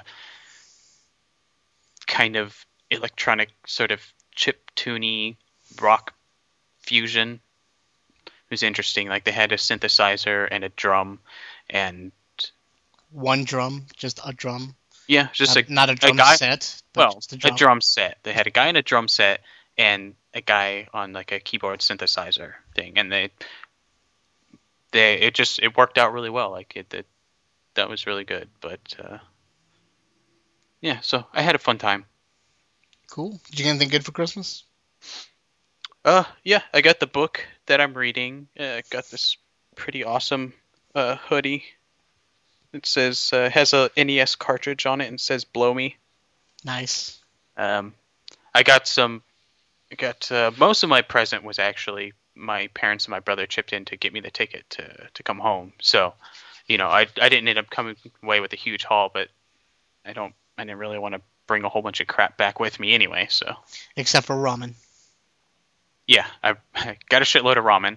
kind of electronic sort of chip-tuney rock fusion. It was interesting. Like they had a synthesizer and a drum and one drum, just a drum. Yeah, just not, a not a drum a guy, set. But well, just a a drum. drum set. They had a guy in a drum set and a guy on like a keyboard synthesizer thing, and they they it just it worked out really well. Like it, it that was really good. But uh, yeah, so I had a fun time. Cool. Did you get anything good for Christmas? Uh, yeah, I got the book that I'm reading. Uh, I got this pretty awesome uh, hoodie. It says uh, has a N E S cartridge on it and says "Blow Me." Nice. Um, I got some. I got uh, most of my present was actually my parents and my brother chipped in to get me the ticket to to come home. So, you know, I I didn't end up coming away with a huge haul, but I don't. I didn't really want to bring a whole bunch of crap back with me anyway. So, except for ramen. Yeah, I, I got a shitload of ramen.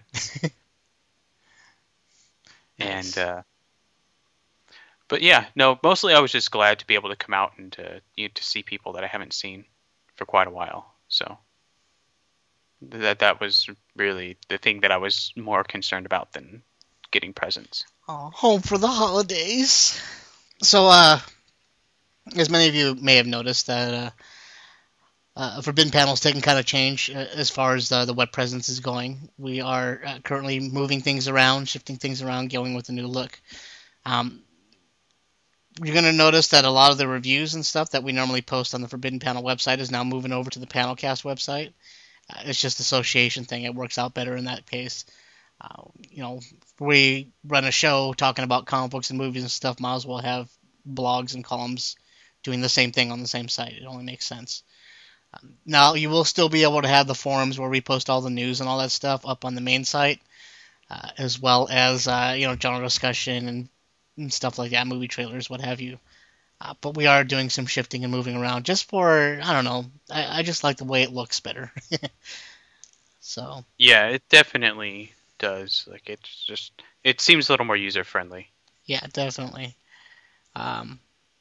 Nice. And, uh, but yeah, no, mostly I was just glad to be able to come out and to, you know, to see people that I haven't seen for quite a while. So that, that was really the thing that I was more concerned about than getting presents. Oh, home for the holidays. So, uh, as many of you may have noticed that, uh, Uh, Forbidden Panel's taking kind of change uh, as far as uh, the web presence is going. We are uh, currently moving things around, shifting things around, going with a new look. Um, you're going to notice that a lot of the reviews and stuff that we normally post on the Forbidden Panel website is now moving over to the Panelcast website. Uh, it's just an association thing. It works out better in that case. Uh, you know, if we run a show talking about comic books and movies and stuff, might as well have blogs and columns doing the same thing on the same site. It only makes sense. Now, you will still be able to have the forums where we post all the news and all that stuff up on the main site, uh, as well as, uh, you know, general discussion and, and stuff like that, movie trailers, what have you. Uh, but we are doing some shifting and moving around just for, I don't know, I, I just like the way it looks better. So. Yeah, it definitely does. Like, it's just, it seems a little more user-friendly. Yeah, definitely. Um...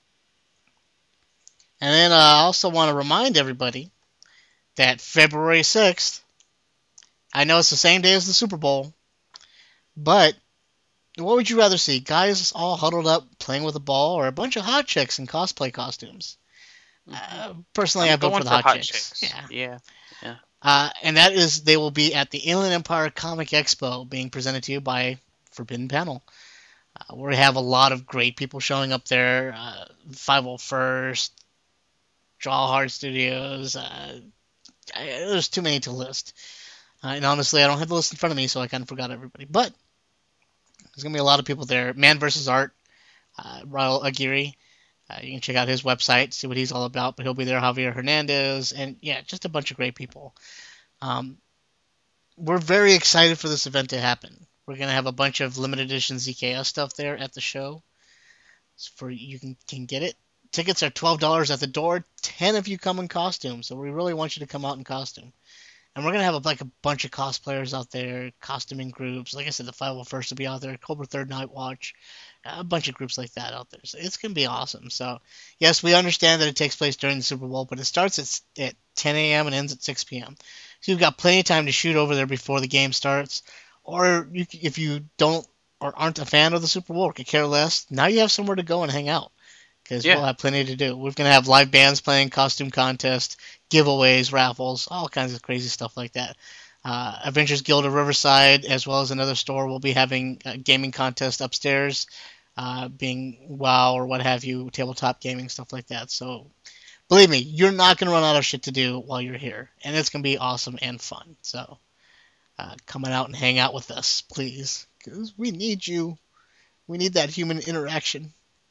And then uh, I also want to remind everybody that February sixth, I know it's the same day as the Super Bowl, but what would you rather see? Guys all huddled up playing with a ball, or a bunch of hot chicks in cosplay costumes? Uh, personally, I'm I vote going for the for hot, hot chicks. chicks. Yeah. Yeah. Yeah. Uh, and that is, they will be at the Inland Empire Comic Expo being presented to you by Forbidden Panel. Uh, we have a lot of great people showing up there. Uh, five oh first, Draw Hard Studios. Uh, I, there's too many to list. Uh, and honestly, I don't have the list in front of me, so I kind of forgot everybody. But there's going to be a lot of people there. Man versus. Art, uh, Raul Aguirre. Uh, you can check out his website, see what he's all about. But he'll be there. Javier Hernandez. And, yeah, just a bunch of great people. Um, we're very excited for this event to happen. We're going to have a bunch of limited edition Z K S stuff there at the show. So for you can, can get it. Tickets are twelve dollars at the door. ten of you come in costume, so we really want you to come out in costume. And we're going to have a, like a bunch of cosplayers out there, costuming groups. Like I said, the five oh first will be out there, Cobra Third Night Watch, a bunch of groups like that out there. So it's going to be awesome. So, yes, we understand that it takes place during the Super Bowl, but it starts at, at ten a.m. and ends at six p.m. So you've got plenty of time to shoot over there before the game starts. Or you, if you don't or aren't a fan of the Super Bowl or could care less, now you have somewhere to go and hang out. Because Yeah. we'll have plenty to do. We're going to have live bands playing, costume contests, giveaways, raffles, all kinds of crazy stuff like that. Uh, Adventures Guild of Riverside, as well as another store, will be having a gaming contest upstairs, uh, being WoW or what have you, tabletop gaming, stuff like that. So, believe me, you're not going to run out of shit to do while you're here. And it's going to be awesome and fun. So, uh, come on out and hang out with us, please. Because we need you. We need that human interaction.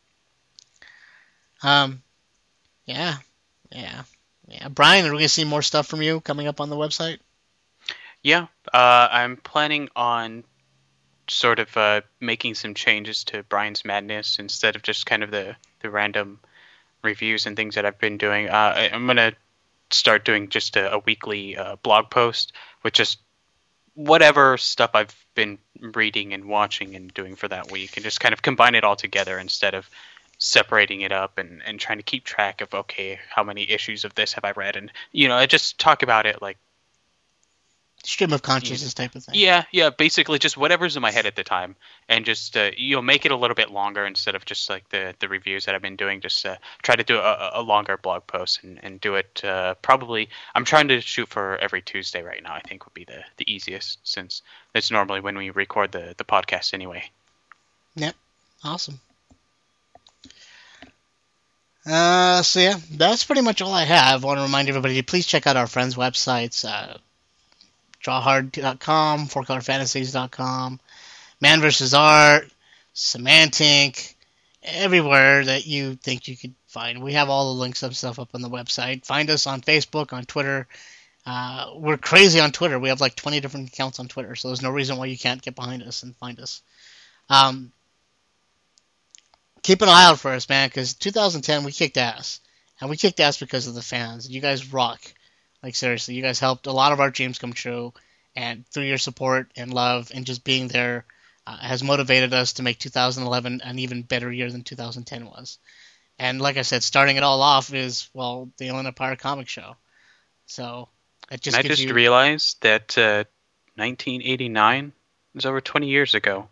Um, yeah, yeah, yeah. Brian, are we going to see more stuff from you coming up on the website? Yeah, uh, I'm planning on sort of uh, making some changes to Brian's Madness instead of just kind of the, the random reviews and things that I've been doing. Uh, I, I'm going to start doing just a, a weekly uh, blog post with just whatever stuff I've been reading and watching and doing for that week, and just kind of combine it all together instead of separating it up and, and trying to keep track of, okay, how many issues of this have I read? And, you know, I just talk about it like, Stream of consciousness type of thing. yeah, yeah, basically just whatever's in my head at the time, and just uh, you know, make it a little bit longer instead of just like the, the reviews that I've been doing. Just uh, try to do a, a longer blog post and, and do it uh, probably. I'm trying to shoot for every Tuesday right now. I think would be the, the easiest, since that's normally when we record the, the podcast anyway. Yep, awesome. Uh, so yeah, that's pretty much all I have. I want to remind everybody to please check out our friends' websites. Uh, draw hard dot com, four color fantasies dot com, Man versus. Art, Symantec, everywhere that you think you could find. We have all the links and stuff up on the website. Find us on Facebook, on Twitter. Uh, we're crazy on Twitter. We have like twenty different accounts on Twitter, so there's no reason why you can't get behind us and find us. Um, keep an eye out for us, man, because two thousand ten we kicked ass. And we kicked ass because of the fans. You guys rock. Like, seriously, you guys helped a lot of our dreams come true, and through your support and love and just being there uh, has motivated us to make two thousand eleven an even better year than two thousand ten was. And like I said, starting it all off is, well, the Inland Empire Comic Show. So, it just And I gives just you... realized that uh, nineteen eighty-nine was over twenty years ago.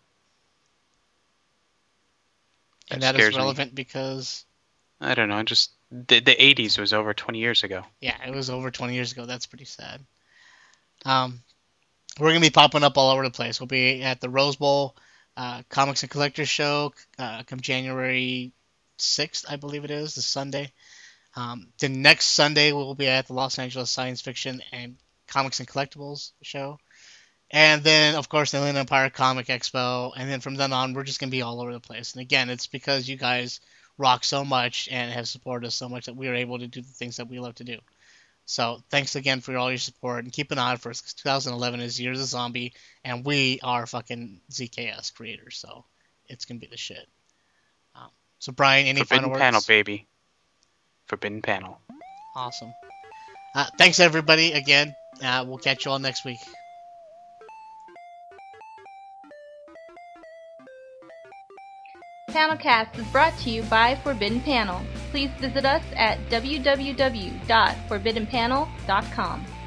And That that is scares me. relevant because... I don't know, just the, the eighties was over twenty years ago. Yeah, it was over twenty years ago. That's pretty sad. Um, we're going to be popping up all over the place. We'll be at the Rose Bowl uh, Comics and Collectors Show uh, come January sixth, I believe it is, this Sunday. Um, the next Sunday, we'll be at the Los Angeles Science Fiction and Comics and Collectibles Show. And then, of course, the Inland Empire Comic Expo. And then from then on, we're just going to be all over the place. And again, it's because you guys rock so much and have supported us so much that we are able to do the things that we love to do. So thanks again for all your support, and keep an eye out for us, because twenty eleven is Year of the Zombie, and we are fucking Z K S creators, so it's going to be the shit. Um, so Brian, any Forbidden final words? Panel, baby. Forbidden Panel. Awesome. Uh, thanks everybody again. Uh, we'll catch you all next week. Panelcast is brought to you by Forbidden Panel. Please visit us at w w w dot forbidden panel dot com.